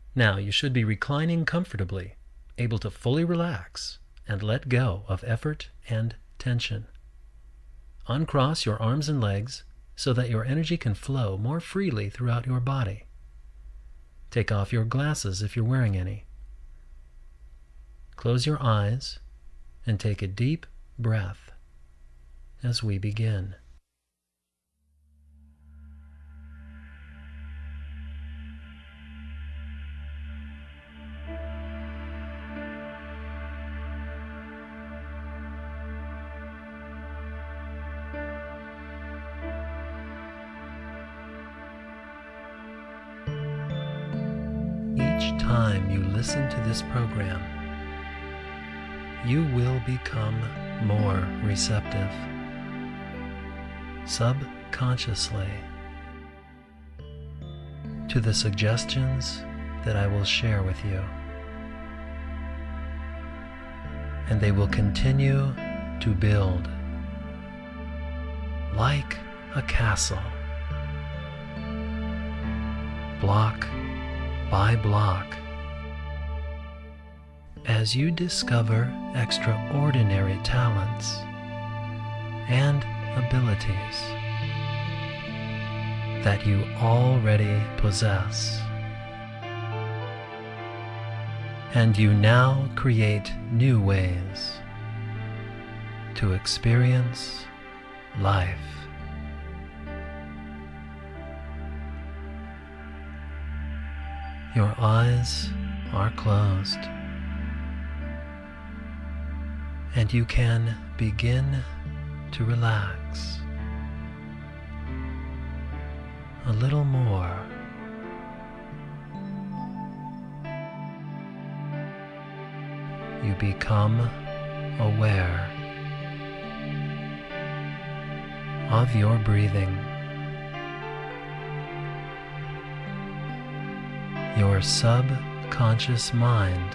Now you should be reclining comfortably, able to fully relax and let go of effort and tension. Uncross your arms and legs so that your energy can flow more freely throughout your body. Take off your glasses if you're wearing any. Close your eyes and take a deep breath as we begin. Each time you listen to this program, you will become more receptive, subconsciously, to the suggestions that I will share with you. And they will continue to build like a castle, block by block, as you discover extraordinary talents and abilities that you already possess. And you now create new ways to experience life. Your eyes are closed, and you can begin to relax a little more. You become aware of your breathing. Your subconscious mind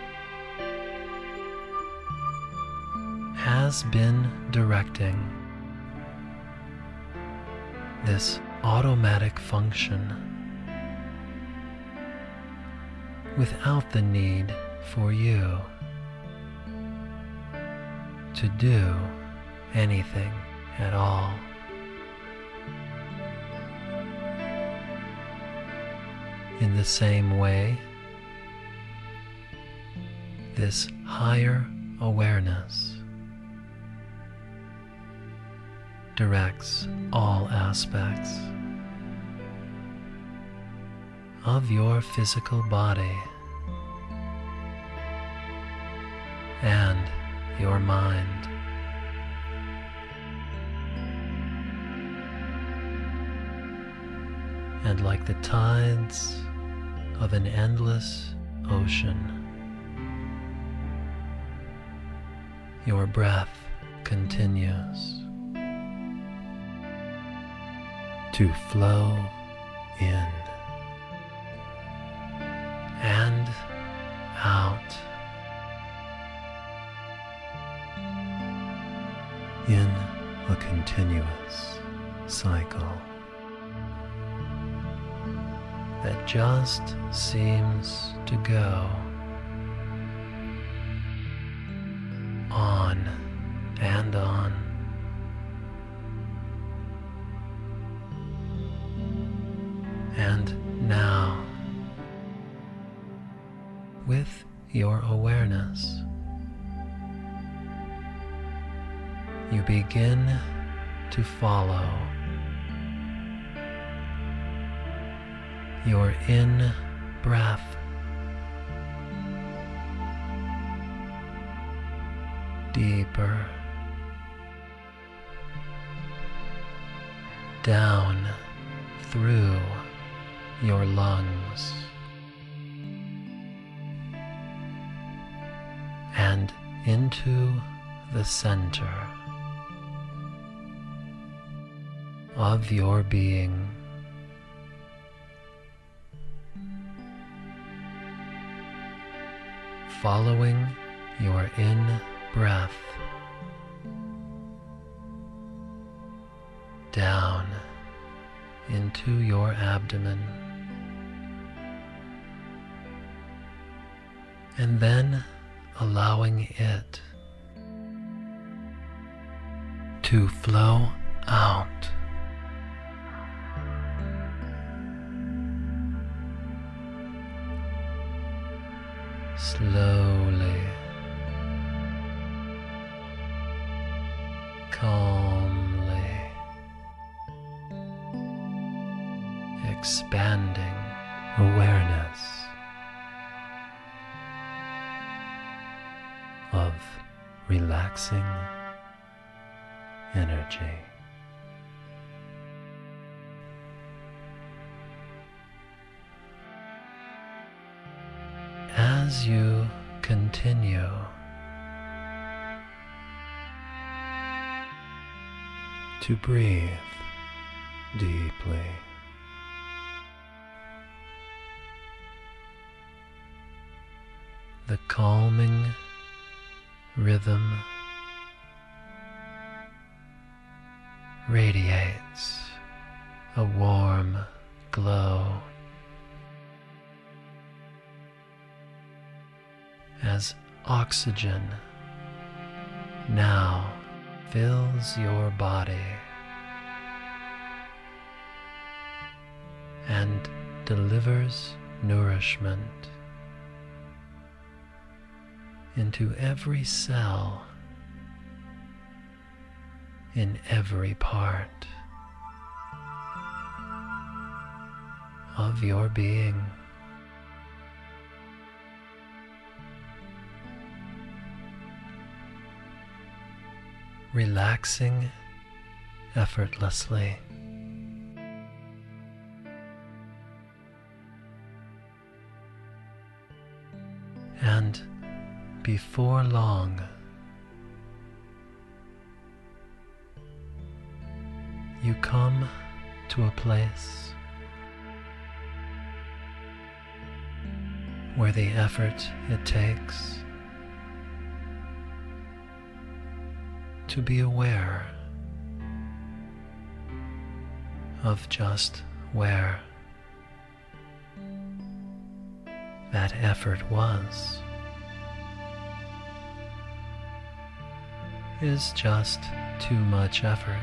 has been directing this automatic function without the need for you to do anything at all. In the same way, this higher awareness directs all aspects of your physical body and your mind. And like the tides of an endless ocean, your breath continues to flow in and out in a continuous cycle that just seems to go on and on. And now, with your awareness, you begin to follow your in-breath deeper down through your lungs and into the center of your being. Following your in-breath down into your abdomen and then allowing it to flow out. Slowly, calmly, expanding awareness of relaxing energy. As you continue to breathe deeply, the calming rhythm radiates a warm glow as oxygen now fills your body and delivers nourishment into every cell, in every part of your being. Relaxing effortlessly. And before long, you come to a place where the effort it takes to be aware of just where that effort was is just too much effort.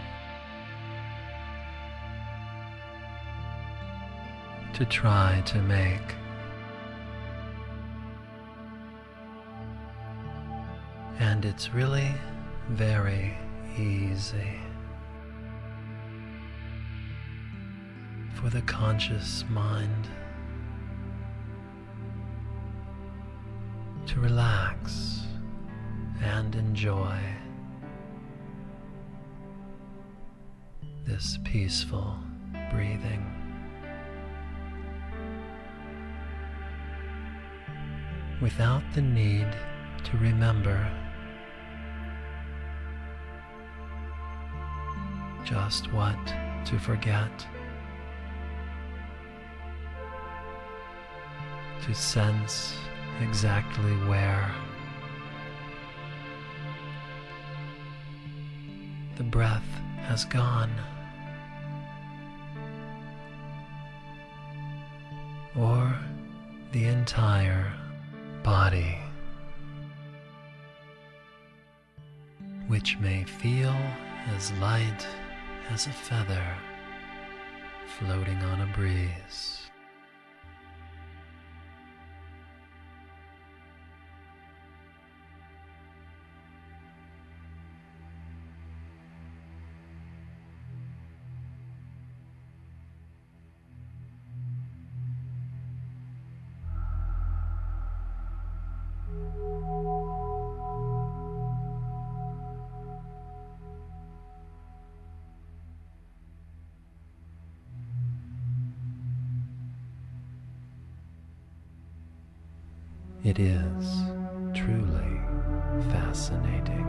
To try to make. And it's really very easy for the conscious mind to relax and enjoy this peaceful breathing. Without the need to remember just what to forget, to sense exactly where the breath has gone, or the entire body, which may feel as light as a feather floating on a breeze. It is truly fascinating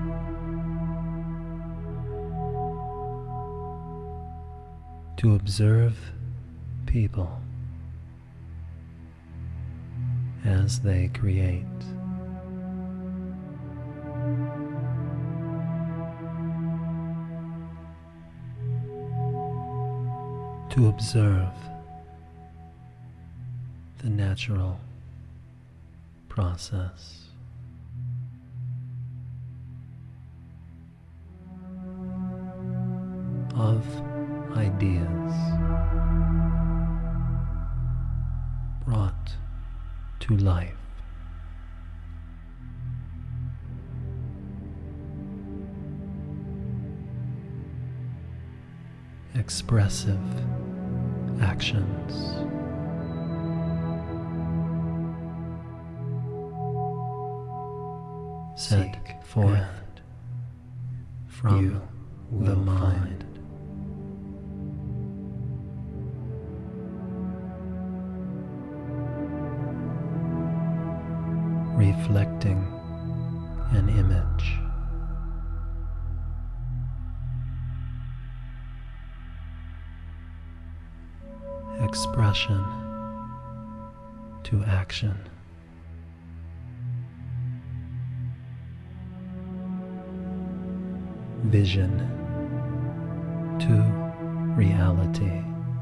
to observe people as they create. To observe the natural process. Of ideas brought to life. Expressive actions. Set forth from the mind. Reflecting an image. Expression to action. Vision to reality.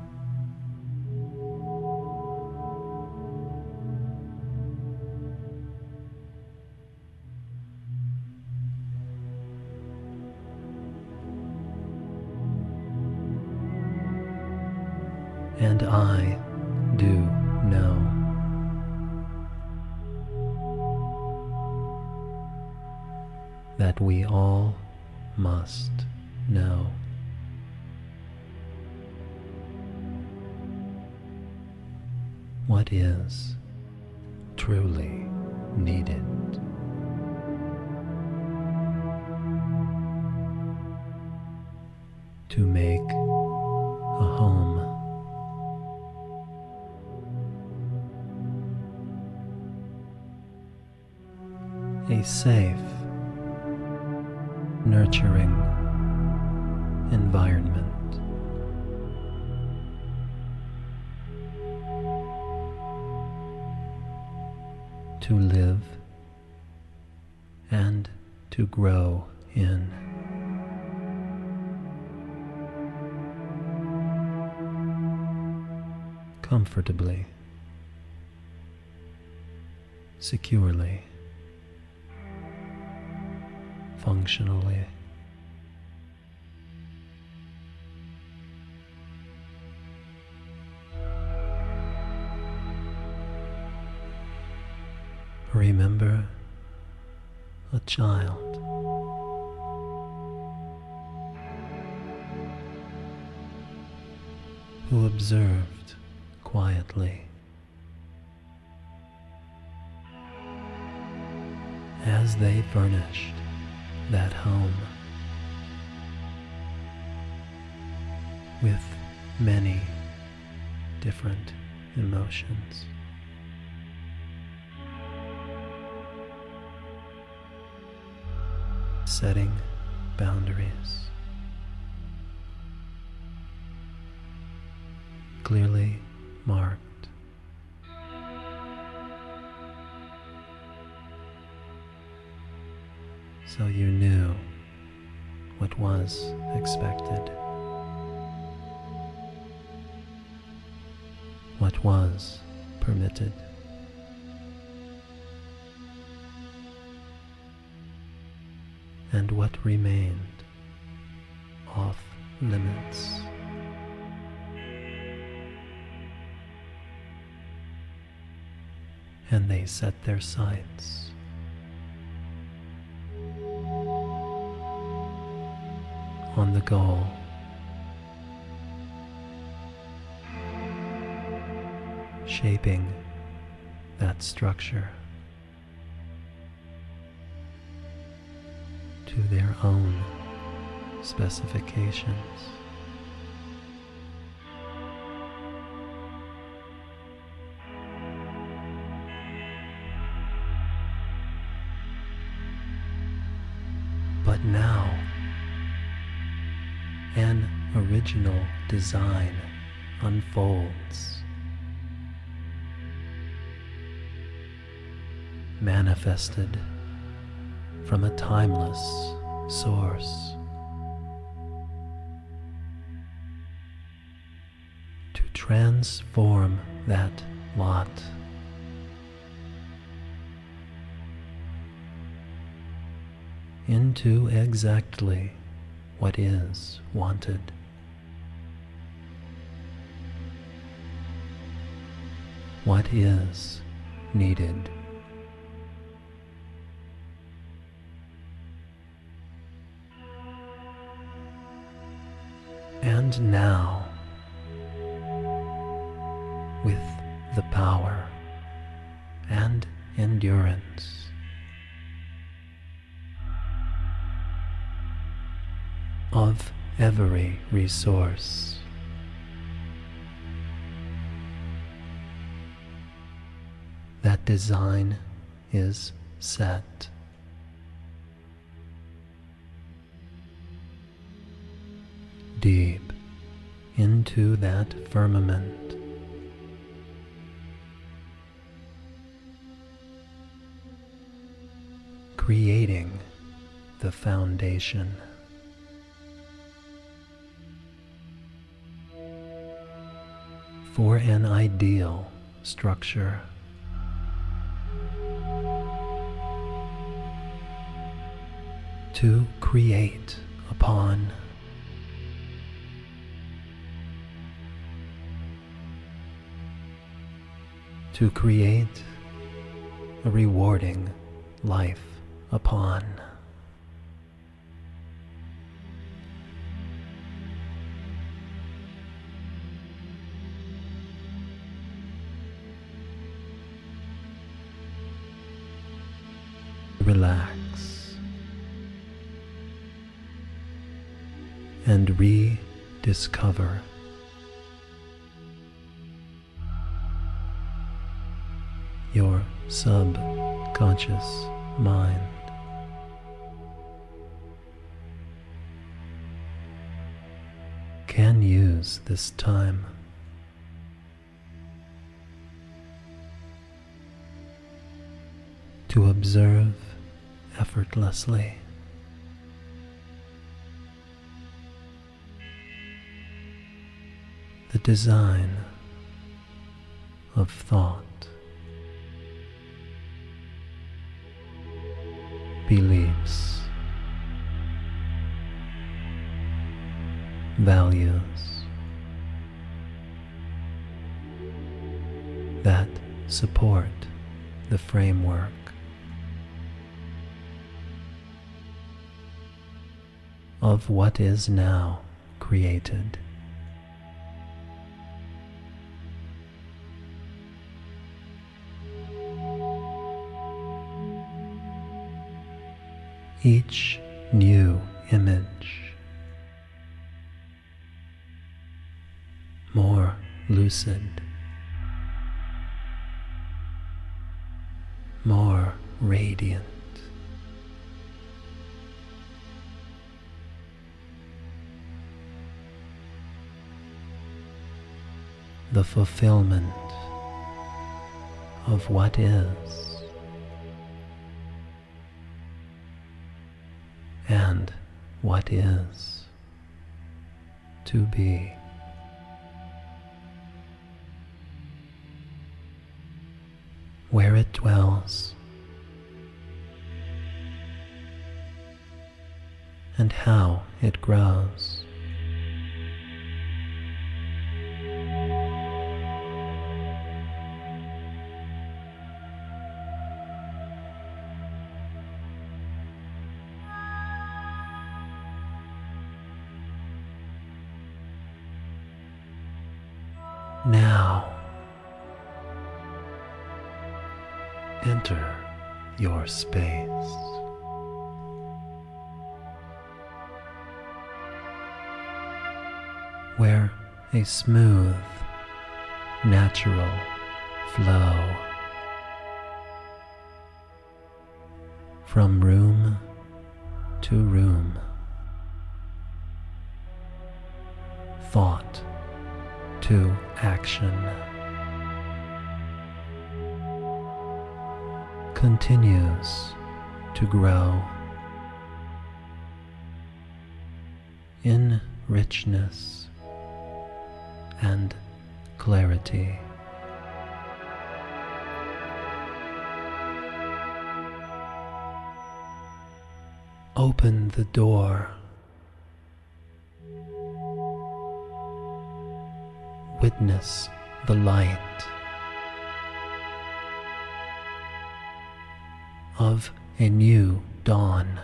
And I do know. That we all must know. What is truly needed. To make a home. A safe, nurturing environment. To live and to grow in. Comfortably, securely, functionally. Remember a child who observed quietly as they furnished that home with many different emotions. Setting boundaries, clearly marked, so you knew what was expected, what was permitted. And what remained off limits. And they set their sights on the goal, shaping that structure to their own specifications. But now, an original design unfolds, manifested from a timeless source, to transform that lot into exactly what is wanted. What is needed. And now, with the power and endurance of every resource, that design is set. Deep into that firmament, creating the foundation. For an ideal structure. To create upon. To create a rewarding life upon. Relax and rediscover your subconscious mind. Can use this time to observe effortlessly the design of thought, beliefs, values that support the framework of what is now created. Each new image more lucid, more radiant, the fulfillment of what is and what is to be. Where it dwells and how it grows. Now, enter your space. Where a smooth, natural flow from room to room, thought to action, continues to grow in richness and clarity. Open the door. Witness the light of a new dawn.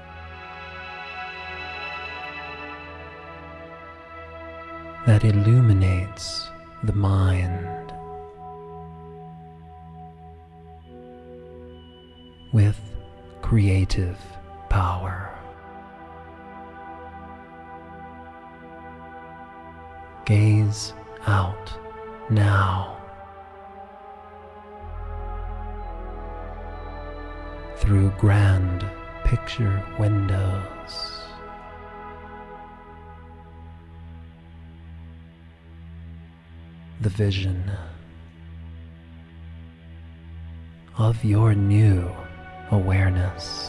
That illuminates the mind with creative power. Gaze out now through grand picture windows. The vision of your new awareness.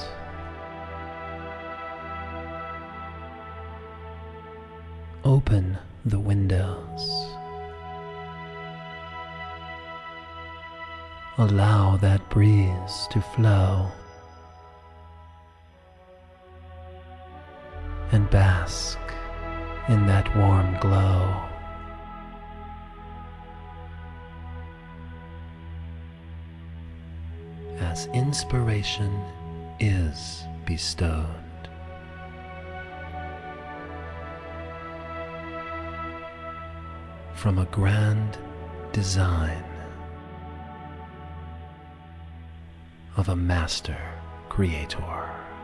Open the windows. Allow that breeze to flow and bask in that warm glow. As inspiration is bestowed. From a grand design of a master creator.